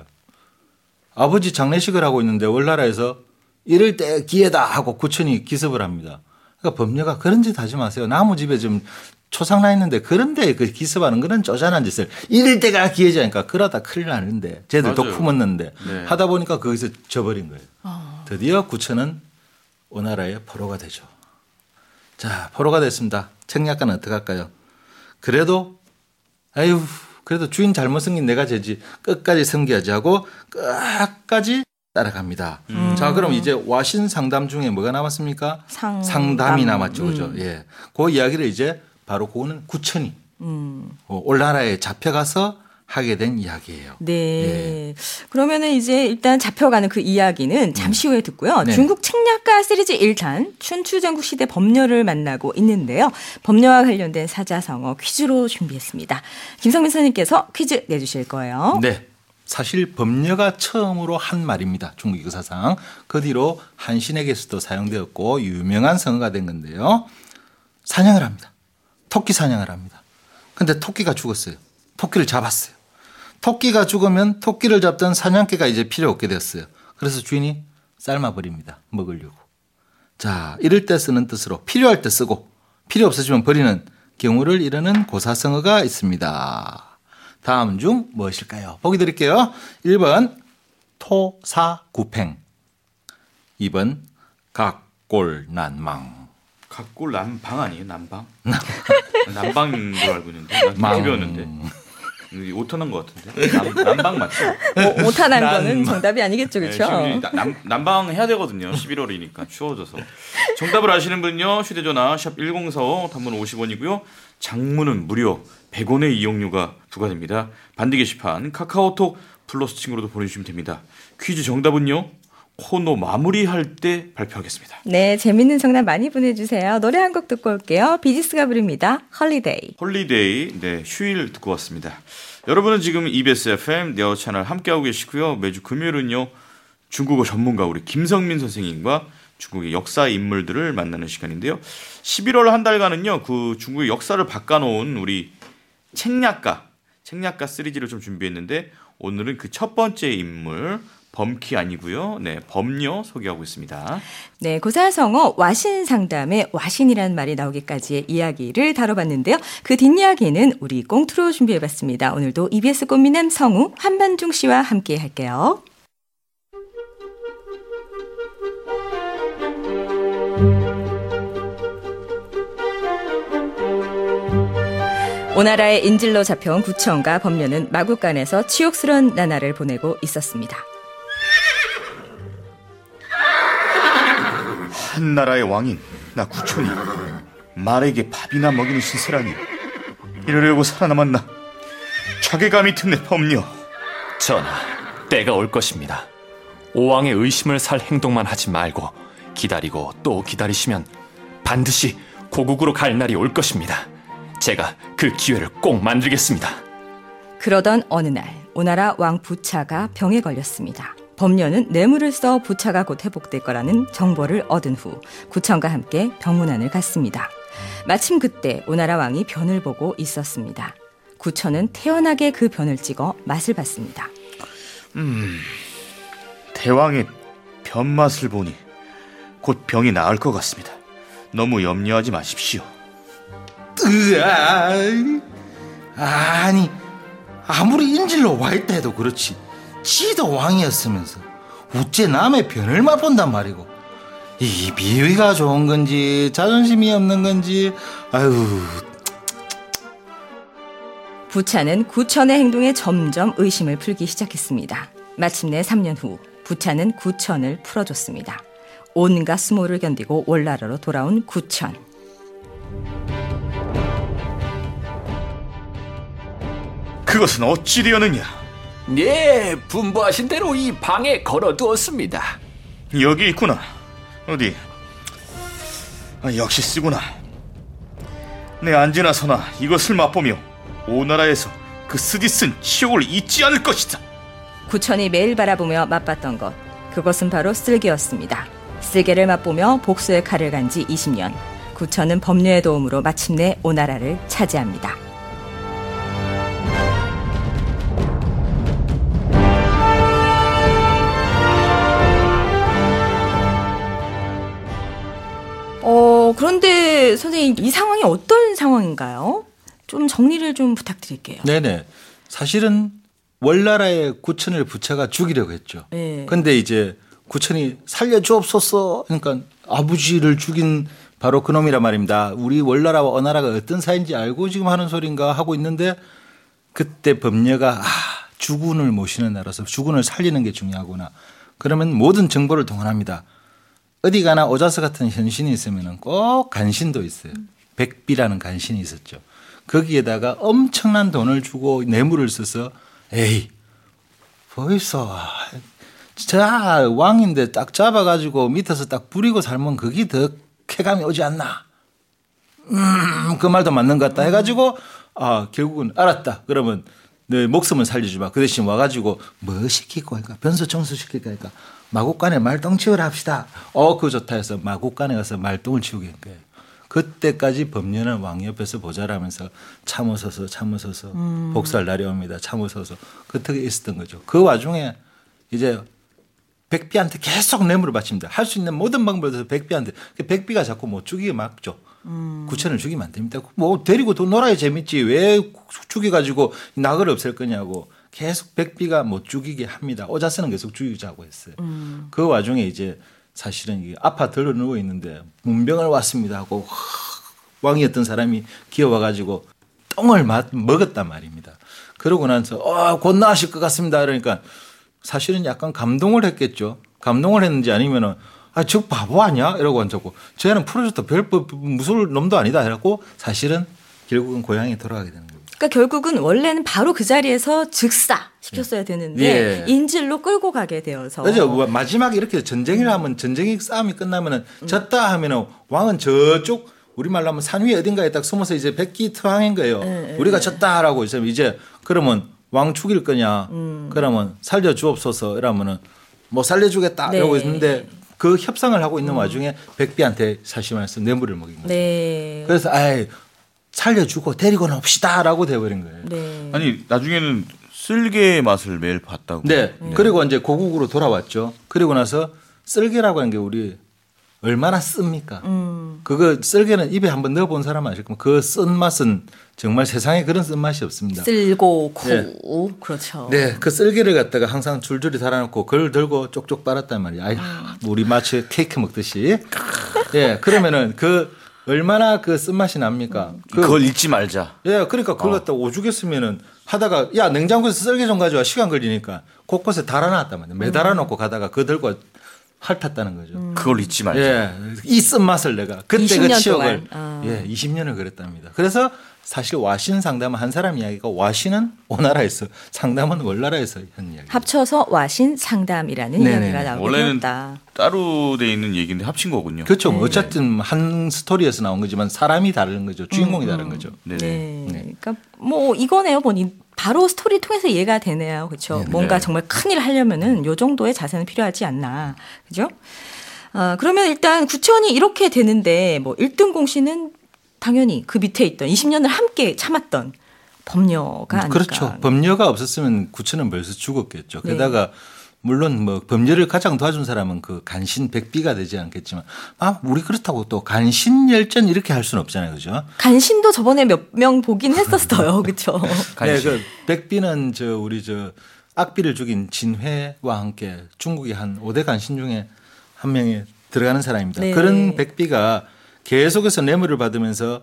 아버지 장례식을 하고 있는데 월나라에서 이럴 때 기회다 하고 구천이 기습을 합니다. 그러니까 법녀가 그런 짓 하지 마세요. 나무 집에 좀 초상나 있는데 그런데 그 기습하는 그런 쪼잔한 짓을 이럴 때가 기회지 않으니까 그러다 큰일 나는데 쟤들도 맞아요. 품었는데 네. 하다 보니까 거기서 져버린 거예요. 어. 드디어 구천은 오나라의 포로가 되죠. 자, 포로가 됐습니다. 책략가는 어떻게 할까요? 그래도 아유 그래도 주인 잘못 섬긴 내가 죄지 끝까지 섬겨야지 하고 끝까지 따라갑니다. 음. 자, 그럼 이제 와신 상담 중에 뭐가 남았습니까? 상담. 상담이 남았죠. 그죠? 음. 예. 그 이야기를 이제 바로 그거는 구천이 음. 어, 올나라에 잡혀가서 하게 된 이야기예요. 네. 예. 그러면은 이제 일단 잡혀가는 그 이야기는 잠시 후에 듣고요. 네. 중국 책략가 시리즈 일 탄 춘추전국 시대 법녀를 만나고 있는데요. 법녀와 관련된 사자성어 퀴즈로 준비했습니다. 김성민 선생님께서 퀴즈 내주실 거예요. 네. 사실 법녀가 처음으로 한 말입니다. 중국 역사상. 그 뒤로 한신에게서도 사용되었고 유명한 성어가 된 건데요. 사냥을 합니다. 토끼 사냥을 합니다. 근데 토끼가 죽었어요. 토끼를 잡았어요. 토끼가 죽으면 토끼를 잡던 사냥개가 이제 필요 없게 됐어요. 그래서 주인이 삶아버립니다. 먹으려고. 자, 이럴 때 쓰는 뜻으로 필요할 때 쓰고 필요 없어지면 버리는 경우를 이르는 고사성어가 있습니다. 다음 중 무엇일까요? 보기 드릴게요. 일 번 토사구팽, 이 번 각골난망. 각골 난방 아니에요? 난방? 난방인 걸 알고 있는데 난 그렇게 배웠는데 오타난 것 같은데 난, 난방 맞죠? 오, 오타난 거는 정답이 아니겠죠, 그렇죠? 네, 난, 난방 해야 되거든요. 십일월이니까 추워져서. 정답을 아시는 분요 휴대전화 샵 일공사오 단문 오십 원이고요. 장문은 무료 백 원의 이용료가 부과됩니다. 반디 게시판 카카오톡 플러스 친구로도 보내주시면 됩니다. 퀴즈 정답은요 코너 마무리할 때 발표하겠습니다. 네, 재밌는 정답 많이 보내주세요. 노래 한 곡 듣고 올게요. 비지스가 부릅니다. 홀리데이. 홀리데이, 네, 휴일 듣고 왔습니다. 여러분은 지금 이비에스 에프엠 네어 채널 함께하고 계시고요. 매주 금요일은요 중국어 전문가 우리 김성민 선생님과 중국의 역사 인물들을 만나는 시간인데요. 십일월 한 달간은요 그 중국의 역사를 바꿔놓은 우리 책략가, 책략가 시리즈를 좀 준비했는데 오늘은 그 첫 번째 인물 범키 아니고요. 네, 법녀 소개하고 있습니다. 네, 고사성어 와신상담의 와신이라는 말이 나오기까지의 이야기를 다뤄봤는데요. 그 뒷이야기는 우리 꽁트로 준비해봤습니다. 오늘도 이비에스 꽃미남 성우 한반중 씨와 함께 할게요. 오나라의 인질로 잡혀온 구천과 법녀는 마국간에서 치욕스러운 나날을 보내고 있었습니다. 한나라의 왕인 나 구천이 말에게 밥이나 먹이는 신세라니 이러려고 살아남았나. 자괴감이 든 내 법녀. 전하, 때가 올 것입니다. 오왕의 의심을 살 행동만 하지 말고 기다리고 또 기다리시면 반드시 고국으로 갈 날이 올 것입니다. 제가 그 기회를 꼭 만들겠습니다. 그러던 어느 날 오나라 왕 부차가 병에 걸렸습니다. 법녀는 뇌물을 써 부차가 곧 회복될 거라는 정보를 얻은 후 구천과 함께 병문안을 갔습니다. 마침 그때 오나라 왕이 변을 보고 있었습니다. 구천은 태연하게 그 변을 찍어 맛을 봤습니다. 음, 대왕의 변맛을 보니 곧 병이 나을 것 같습니다. 너무 염려하지 마십시오. 으아, 아니 아무리 인질로 와 있다 해도 그렇지 지도 왕이었으면서 어째 남의 변을 맛본단 말이고 이 비위가 좋은 건지 자존심이 없는 건지 아유. 부차는 구천의 행동에 점점 의심을 풀기 시작했습니다. 마침내 삼 년 후 부차는 구천을 풀어줬습니다. 온갖 수모를 견디고 월나라로 돌아온 구천. 그것은 어찌 되었느냐? 네, 분부하신 대로 이 방에 걸어두었습니다. 여기 있구나. 어디? 아, 역시 쓰구나. 내 앉으나 서나 이것을 맛보며 오나라에서 그 쓰디쓴 치욕을 잊지 않을 것이다. 구천이 매일 바라보며 맛봤던 것, 그것은 바로 쓸개였습니다. 쓸개를 맛보며 복수의 칼을 간 지 이십 년. 구천은 법녀의 도움으로 마침내 오나라를 차지합니다. 어, 그런데 선생님, 이 상황이 어떤 상황인가요? 좀 정리를 좀 부탁드릴게요. 네네. 사실은 월나라의 구천을 부처가 죽이려고 했죠. 네. 근데 이제 구천이 살려주옵소서. 그러니까 아버지를 죽인 바로 그놈이란 말입니다. 우리 월나라와 어나라가 어떤 사이인지 알고 지금 하는 소린가 하고 있는데, 그때 법녀가 아, 주군을 모시는 나라서 주군을 살리는 게 중요하구나. 그러면 모든 정보를 동원합니다. 어디 가나 오자스 같은 현신이 있으면 꼭 간신도 있어요. 백비라는 간신이 있었죠. 거기에다가 엄청난 돈을 주고 뇌물을 써서 에이 벌써 자 왕인데 딱 잡아가지고 밑에서 딱 부리고 살면 그게 더 쾌감이 오지 않나. 음, 그 말도 맞는 것 같다 해가지고 아 결국은 알았다. 그러면 내 목숨은 살려주마. 그 대신 와가지고 뭐 시키고 하니까 변소 청소 시킬까 하니까 마곡간에 말똥 치우라 합시다. 어 그거 좋다 해서 마곡간에 가서 말똥을 치우게 한 거예요. 그때까지 법녀는 왕 옆에서 보좌라면서 참으소서 참으소서 음. 복수할 날이 옵니다. 참으소서 그렇게 있었던 거죠. 그 와중에 이제 백비한테 계속 뇌물을 바칩니다. 할 수 있는 모든 방법에서 백비한테. 백비가 자꾸 못 죽이게 막죠. 음. 구천을 죽이면 안 됩니다. 뭐 데리고 돈 놀아야 재밌지. 왜 죽여가지고 낙을 없앨 거냐고. 계속 백비가 못 죽이게 합니다. 오자스는 계속 죽이자고 했어요. 음. 그 와중에 이제 사실은 아파 들어 누워 있는데 문병을 왔습니다 하고 왕이었던 사람이 기어와가지고 똥을 먹었단 말입니다. 그러고 나서 어, 곧 나으실 것 같습니다. 그러니까 사실은 약간 감동을 했겠죠. 감동을 했는지 아니면은 아, 저 바보 아니야? 이러고 앉았고 쟤는 풀어줬다 별 무서울 놈도 아니다. 이러고 사실은 결국은 고향에 돌아가게 되는 거예요. 그러니까 결국은 원래는 바로 그 자리에서 즉사 시켰어야 되는데 예. 인질로 끌고 가게 되어서. 그렇죠. 마지막에 이렇게 전쟁을 하면 전쟁이 싸움이 끝나면은 졌다 하면은 왕은 저쪽 우리말로 하면 산 위에 어딘가에 딱 숨어서 이제 백기 투항인 거예요. 예, 우리가 졌다라고 있으면 이제 그러면 왕 죽일 거냐? 음. 그러면 살려 주옵소서 이러면은 뭐 살려주겠다 네. 이러고 있는데 그 협상을 하고 있는 음. 와중에 백비한테 사실 말해서 뇌물을 먹인 거죠. 네. 그래서 아이 살려주고 데리고 놉시다라고 돼버린 거예요. 네. 아니 나중에는 쓸개의 맛을 매일 봤다고. 네. 네. 그리고 이제 고국으로 돌아왔죠. 그리고 나서 쓸개라고 하는 게 우리 얼마나 씁니까? 음. 그거 쓸개는 입에 한번 넣어본 사람 아실 겁니다. 그 쓴맛은 정말 세상에 그런 쓴맛이 없습니다. 쓸고 구. 네. 그렇죠. 네. 그 쓸개를 갖다가 항상 줄줄이 달아놓고 그걸 들고 쪽쪽 빨았단 말이에요. 아이, 음. 우리 마치 케이크 먹듯이. 예. 네. 그러면은 그 얼마나 그 쓴맛이 납니까? 음. 그, 그걸 잊지 말자. 예, 그러니까 그걸 갖다 어. 오죽했으면은 하다가 야 냉장고에서 쓸개 좀 가져와 시간 걸리니까 곳곳에 달아놨단 말이에요. 매달아놓고 음. 가다가 그거 들고 핥았다는 거죠. 음. 그걸 잊지 말자. 예, 이 쓴맛을 내가 그때 그 치욕을 아. 예, 이십 년을 그랬답니다. 그래서 사실 와신 상담은 한 사람 이야기가 와신은 오나라에서 상담은 월나라에서 한 이야기. 합쳐서 와신 상담이라는 네네. 이야기가 나오게 원래는 되었다. 따로 돼 있는 얘기인데 합친 거군요. 그렇죠. 네. 어쨌든 한 스토리에서 나온 거지만 사람이 다른 거죠. 주인공이 음. 다른 거죠. 네네. 네. 네. 그러니까 뭐 이거네요. 보니 바로 스토리 통해서 이해가 되네요. 그렇죠. 네. 뭔가 네. 정말 큰일 하려면은 요 정도의 자세는 필요하지 않나. 그죠? 아, 그러면 일단 구천이 이렇게 되는데 뭐 일 등 공신은 당연히 그 밑에 있던 이십 년을 함께 참았던 법녀가 아닐까. 그렇죠. 법녀가 없었으면 구천은 벌써 죽었겠죠. 네. 게다가 물론 뭐 법녀를 가장 도와준 사람은 그 간신 백비가 되지 않겠지만 아 우리 그렇다고 또 간신열전 이렇게 할 수는 없잖아요, 그죠? 간신도 저번에 몇 명 보긴 했었어요, 그렇죠? 네, 그 백비는 저 우리 저 악비를 죽인 진회와 함께 중국의 한 오 대 간신 중에 한 명에 들어가는 사람입니다. 네. 그런 백비가 계속해서 뇌물을 받으면서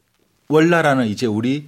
월나라는 이제 우리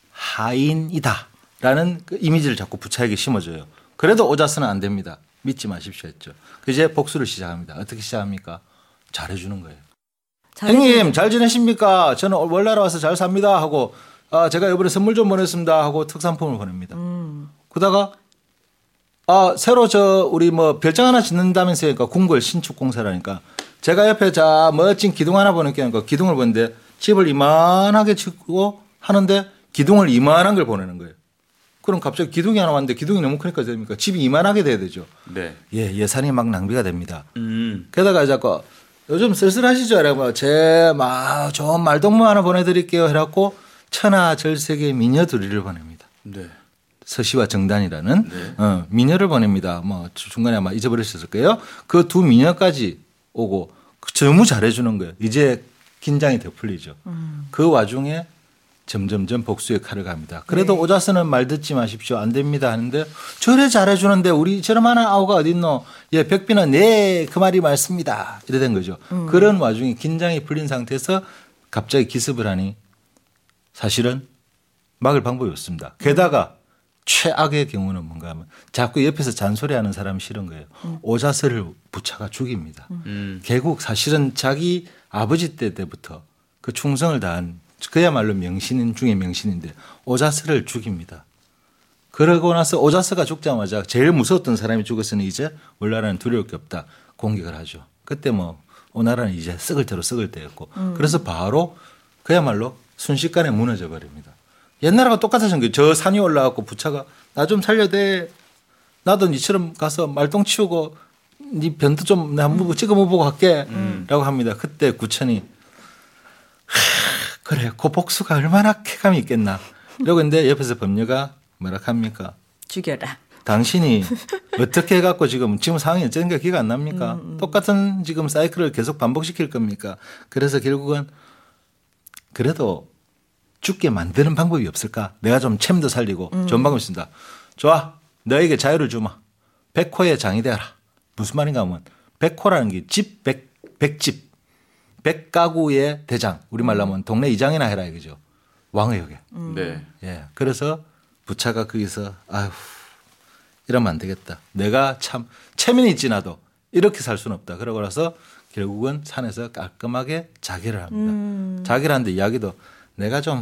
하인이다라는 그 이미지를 자꾸 부차에게 심어줘요. 그래도 오자스는 안 됩니다. 믿지 마십시오 했죠. 이제 복수를 시작합니다. 어떻게 시작합니까? 잘해주는 거예요. 잘해주는 형님 잘 지내십니까? 저는 월나라 와서 잘 삽니다 하고 아, 제가 이번에 선물 좀 보냈습니다 하고 특산품을 보냅니다. 음. 그러다가 아 새로 저 우리 뭐 별장 하나 짓는다면서요. 그러니까 궁궐 신축 공사라니까 제가 옆에 자 멋진 기둥 하나 보낼게요. 기둥을 보는데 집을 이만하게 짓고 하는데 기둥을 이만한 걸 보내는 거예요. 그럼 갑자기 기둥이 하나 왔는데 기둥이 너무 크니까 됩니까? 집이 이만하게 돼야 되죠. 네. 예, 예산이 막 낭비가 됩니다. 음. 게다가 자꾸 요즘 쓸쓸하시죠? 이러고 제막 좋은 말동무 하나 보내드릴게요. 해갖고 천하절색의 미녀 둘이를 보냅니다. 네. 서시와 정단이라는 네. 어, 미녀를 보냅니다. 뭐 중간에 아마 잊어버리셨을 거예요. 그 두 미녀까지 오고 너무 잘해주는 거예요. 이제 긴장이 더 풀리죠. 음. 그 와중에 점점점 복수의 칼을 갑니다. 그래도 네. 오자스는 말 듣지 마십시오. 안 됩니다 하는데 저래 잘해주는데 우리 저렴한 아우가 어딨노. 예, 벽비는 네 그 말이 맞습니다. 이래 된 거죠. 음. 그런 와중에 긴장이 풀린 상태에서 갑자기 기습을 하니 사실은 막을 방법이 없습니다. 게다가 최악의 경우는 뭔가 하면 자꾸 옆에서 잔소리하는 사람이 싫은 거예요. 음. 오자스를 부차가 죽입니다. 음. 결국 사실은 자기 아버지 때 때부터 그 충성을 다한 그야말로 명신 중에 명신인데 오자스를 죽입니다. 그러고 나서 오자스가 죽자마자 제일 무서웠던 사람이 죽었으니 이제 원나라는 두려울 게 없다. 공격을 하죠. 그때 뭐 오나라는 이제 썩을 대로 썩을 때였고 음. 그래서 바로 그야말로 순식간에 무너져 버립니다. 옛날하고 똑같아진 거예요. 저 산이 올라왔고 부차가 나 좀 살려대. 나도 니처럼 가서 말똥 치우고 니 변도 좀 한번 찍어 보고 갈게. 음. 라고 합니다. 그때 구천이 그래, 그 복수가 얼마나 쾌감이 있겠나. 이러고 있는데 옆에서 법녀가 뭐라 합니까? 죽여라. 당신이 어떻게 해갖고 지금 지금 상황이 어쩐가 기가 안 납니까? 음, 음. 똑같은 지금 사이클을 계속 반복시킬 겁니까? 그래서 결국은 그래도 죽게 만드는 방법이 없을까? 내가 좀 챔도 살리고 음. 좋은 방법이 있습니다. 좋아, 너에게 자유를 주마. 백호의 장이 되어라. 무슨 말인가 하면 백호라는 게 집, 백, 백집. 백가구의 대장. 우리말로 하면 동네 이장이나 해라 이거죠. 왕의 역에. 네. 예. 그래서 부차가 거기서 아휴 이러면 안 되겠다. 내가 참 체면이 있지 나도 이렇게 살 수는 없다. 그러고 나서 결국은 산에서 깔끔하게 자결을 합니다. 음. 자결을 하는데 이야기도 내가 좀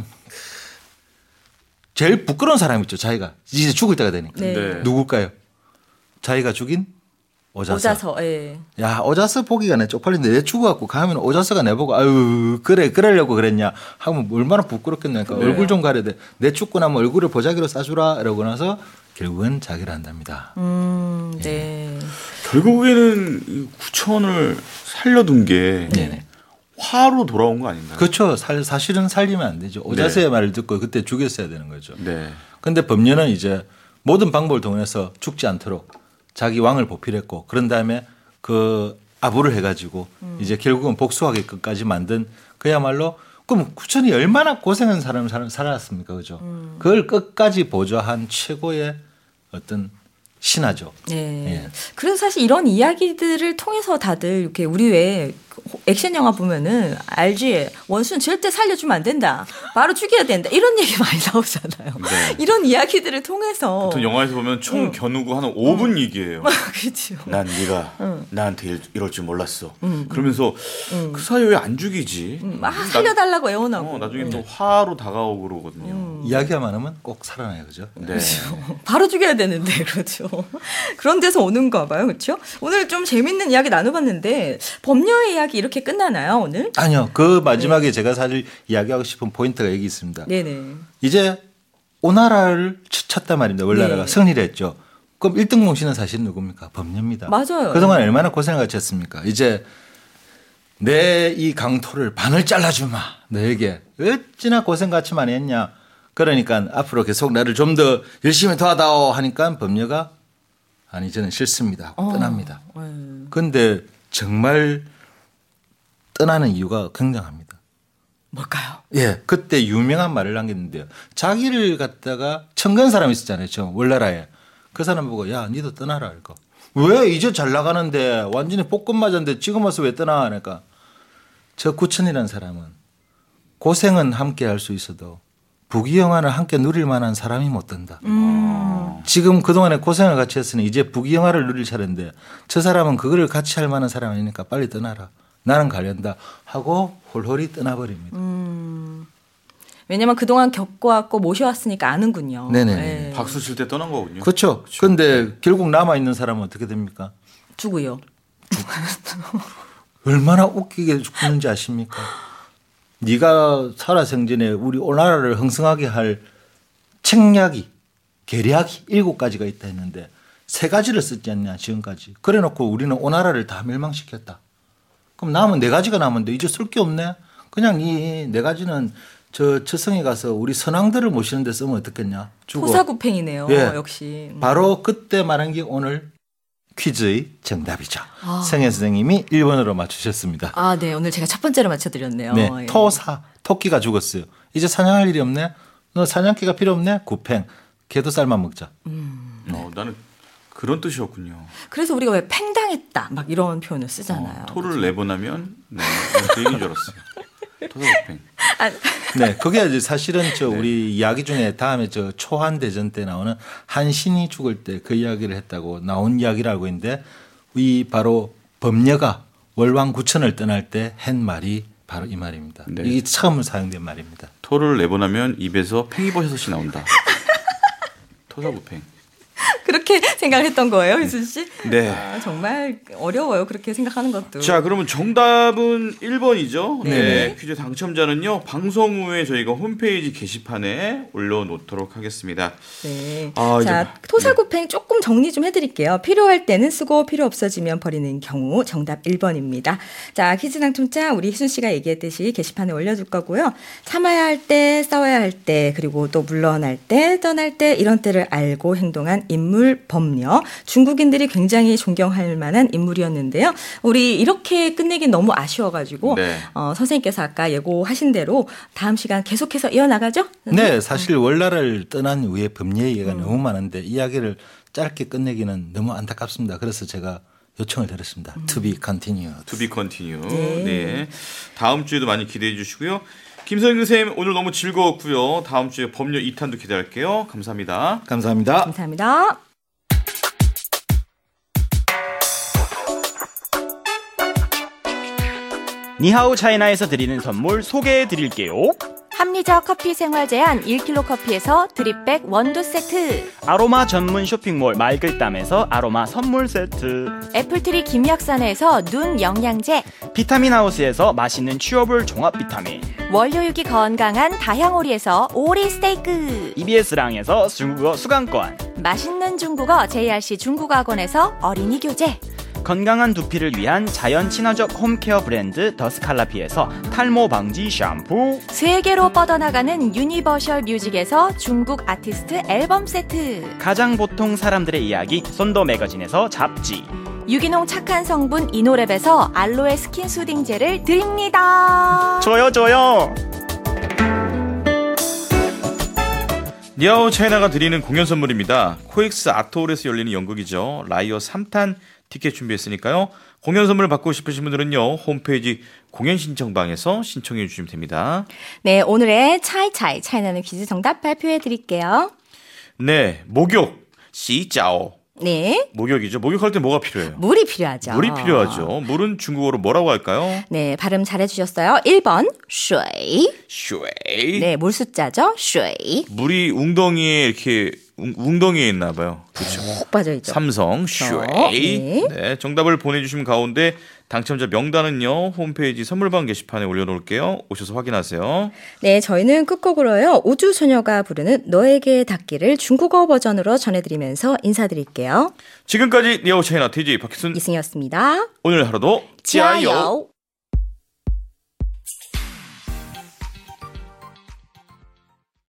제일 부끄러운 사람 있죠. 자기가 이제 죽을 때가 되니까. 네. 네. 누굴까요? 자기가 죽인 오자서. 오자서. 예. 야, 오자서 보기가 내 쪽팔린데 내 죽어갖고 가면 오자서가 내보고 아유 그래 그러려고 그랬냐 하면 얼마나 부끄럽겠냐니까. 네. 얼굴 좀 가려야 돼. 내 죽고 나면 얼굴을 보자기로 싸주라 이러고 나서 결국은 자기를 한답니다. 음, 네. 결국에는 이 구천을 살려둔 게 네네. 화로 돌아온 거 아닌가요? 그렇죠. 살, 사실은 살리면 안 되죠. 오자서의 네. 말을 듣고 그때 죽였어야 되는 거죠. 네. 근데 법녀는 이제 모든 방법을 통해서 죽지 않도록 자기 왕을 보필했고 그런 다음에 그 아부를 해가지고 음. 이제 결국은 복수하게 끝까지 만든 그야말로 그럼 구천이 얼마나 고생한 사람을 살았습니까, 그죠? 음. 그걸 끝까지 보좌한 최고의 어떤 신하죠. 네. 예. 그래서 사실 이런 이야기들을 통해서 다들 이렇게 우리 왜 액션 영화 보면은 알지 원수는 절대 살려주면 안 된다. 바로 죽여야 된다. 이런 얘기 많이 나오잖아요. 네. 이런 이야기들을 통해서 보통 영화에서 보면 총 응. 겨누고 한 오 분 얘기예요. 그렇죠. 난 네가 응. 나한테 일- 이럴 줄 몰랐어. 응. 그러면서 응. 그 사이에 왜 안 죽이지? 음, 막 살려달라고 애원하고. 어, 나중에 네. 또 화로 다가오고 그러거든요. 음. 이야기가 많으면 꼭 살아나요, 그죠? 네. 바로 죽여야 되는데 그렇죠. 그런 데서 오는가 봐요, 그렇죠? 오늘 좀 재밌는 이야기 나눠봤는데 법녀의 이야기 이렇게 끝나나요, 오늘? 아니요. 그 마지막에 제가 사실 이야기하고 싶은 포인트가 여기 있습니다. 네네. 이제 오나라를 쳤단 말입니다. 월나라가 네. 승리를 했죠. 그럼 일 등 공신은 사실 누굽니까? 법녀입니다. 맞아요. 그동안 얼마나 고생을 같이 했습니까? 이제 내 이 강토를 반을 잘라주마. 너에게 어찌나 고생 같이 많이 했냐. 그러니까 앞으로 계속 나를 좀 더 열심히 도와다오 하니까 법녀가 아니 저는 싫습니다 하고 어. 떠납니다. 음. 그런데 정말 떠나는 이유가 굉장합니다. 뭘까요? 예, 그때 유명한 말을 남겼는데요. 자기를 갖다가 청건 사람이 있었잖아요. 저 월나라에. 그 사람 보고 야, 니도 떠나라. 이거. 왜 이제 잘 나가는데 완전히 볶음 맞았는데 지금 와서 왜 떠나? 그러니까 저 구천이라는 사람은 고생은 함께 할 수 있어도 부귀영화를 함께 누릴 만한 사람이 못 된다. 음. 지금 그동안에 고생을 같이 했으니 이제 부귀영화를 누릴 차례인데 저 사람은 그거를 같이 할 만한 사람이 아니니까 빨리 떠나라. 나는 가련다 하고 홀홀히 떠나버립니다. 음. 왜냐면 그동안 겪어왔고 모셔왔으니까 아는군요. 네네. 네. 박수 칠 때 떠난 거군요. 그렇죠. 그런데 결국 남아있는 사람은 어떻게 됩니까? 죽어요. 얼마나 웃기게 죽는지 아십니까? 네가 살아생전에 우리 오나라를 흥성하게 할 책략이 계략이 일곱 가지가 있다 했는데 세 가지를 썼지 않냐 지금까지. 그래놓고 우리는 오나라를 다 멸망시켰다. 그럼 남은 네 가지가 남은데 이제 쓸 게 없네. 그냥 이 네 가지는 저 처성에 가서 우리 선왕들을 모시는 데 쓰면 어떻겠냐. 주고. 토사구팽이네요. 예. 역시. 바로 그때 말한 게 오늘 퀴즈의 정답이죠. 아. 성혜 선생님이 일 번으로 맞추셨습니다. 아, 네. 오늘 제가 첫 번째로 맞춰드렸네요. 네. 예. 토사. 토끼가 죽었어요. 이제 사냥할 일이 없네. 너 사냥개가 필요 없네. 구팽. 개도 삶아 먹자. 음. 어, 나는 그런 뜻이었군요. 그래서 우리가 왜 팽당했다 막 이런 표현을 쓰잖아요. 어, 토를 그렇죠? 내보내면 네, 그 얘기인 줄 알았어요. 토사구팽. 아, 네, 그게 이제 사실은 저 우리 네. 이야기 중에 다음에 저 초한 대전 때 나오는 한신이 죽을 때 그 이야기를 했다고 나온 이야기를 알고 있는데 이 바로 범녀가 월왕구천을 떠날 때 한 말이 바로 이 말입니다. 네. 이게 처음 사용된 말입니다. 토를 내보내면 입에서 팽이버섯이 나온다. 토사구팽. 그렇게 생각했던 거예요, 희순 씨? 네. 아, 정말 어려워요. 그렇게 생각하는 것도. 자, 그러면 정답은 일 번이죠. 네. 네. 퀴즈 당첨자는요. 방송 후에 저희가 홈페이지 게시판에 올려놓도록 하겠습니다. 네. 아, 자, 이제, 토사구팽 네. 조금 정리 좀 해드릴게요. 필요할 때는 쓰고 필요 없어지면 버리는 경우 정답 일 번입니다. 자, 퀴즈 당첨자 우리 희순 씨가 얘기했듯이 게시판에 올려둘 거고요. 참아야 할 때, 싸워야 할 때, 그리고 또 물러날 때, 떠날 때 이런 때를 알고 행동한 인물 범녀. 중국인들이 굉장히 존경할 만한 인물이었는데요. 우리 이렇게 끝내긴 너무 아쉬워가지고 네. 어, 선생님께서 아까 예고하신 대로 다음 시간 계속해서 이어나가죠? 네, 사실 월나라를 떠난 후에 범녀 얘기가 음. 너무 많은데 이야기를 짧게 끝내기는 너무 안타깝습니다. 그래서 제가 요청을 드렸습니다. 음. To be continued. To be continued. 네. 네. 다음 주에도 많이 기대해 주시고요. 김성윤 선생님 오늘 너무 즐거웠고요. 다음 주에 범녀 이 탄도 기대할게요. 감사합니다. 감사합니다. 감사합니다. 니하오 차이나에서 드리는 선물 소개해 드릴게요. 합리적 커피 생활 제한 일 킬로그램 커피에서 드립백 원두 세트, 아로마 전문 쇼핑몰 말글담에서 아로마 선물 세트, 애플트리 김약산에서 눈 영양제, 비타민 하우스에서 맛있는 취업을 종합 비타민, 원료육이 건강한 다향오리에서 오리 스테이크, 이비에스랑에서 중국어 수강권, 맛있는 중국어 제이알씨 중국어학원에서 어린이 교재, 건강한 두피를 위한 자연 친화적 홈케어 브랜드 더스칼라피에서 탈모 방지 샴푸, 세계로 뻗어나가는 유니버셜 뮤직에서 중국 아티스트 앨범 세트, 가장 보통 사람들의 이야기 썬더 매거진에서 잡지, 유기농 착한 성분 이노랩에서 알로에 스킨 수딩젤을 드립니다. 줘요 줘요. 니하오 차이나가 드리는 공연 선물입니다. 코엑스 아트홀에서 열리는 연극이죠. 라이어 삼 탄 티켓 준비했으니까요. 공연 선물 받고 싶으신 분들은요. 홈페이지 공연 신청방에서 신청해 주시면 됩니다. 네, 오늘의 차이차이 차이나는 퀴즈 정답 발표해 드릴게요. 네, 목욕, 시짜오. 네. 목욕이죠. 목욕할 때 뭐가 필요해요? 물이 필요하죠. 물이 필요하죠. 물은 중국어로 뭐라고 할까요? 네, 발음 잘해주셨어요. 일 번, 水. 水. 네, 물 숫자죠. 水. 물이 웅덩이에 이렇게 웅, 웅덩이에 있나 봐요. 그렇죠. 푹 빠져있죠. 삼성, 水. 네. 네, 정답을 보내주시면 가운데 당첨자 명단은요. 홈페이지 선물방 게시판에 올려놓을게요. 오셔서 확인하세요. 네, 저희는 끝곡으로요. 우주소녀가 부르는 너에게 닿기를 중국어 버전으로 전해드리면서 인사드릴게요. 지금까지 니하오 차이나 티지 박희순 이승이었습니다. 오늘 하루도 加油!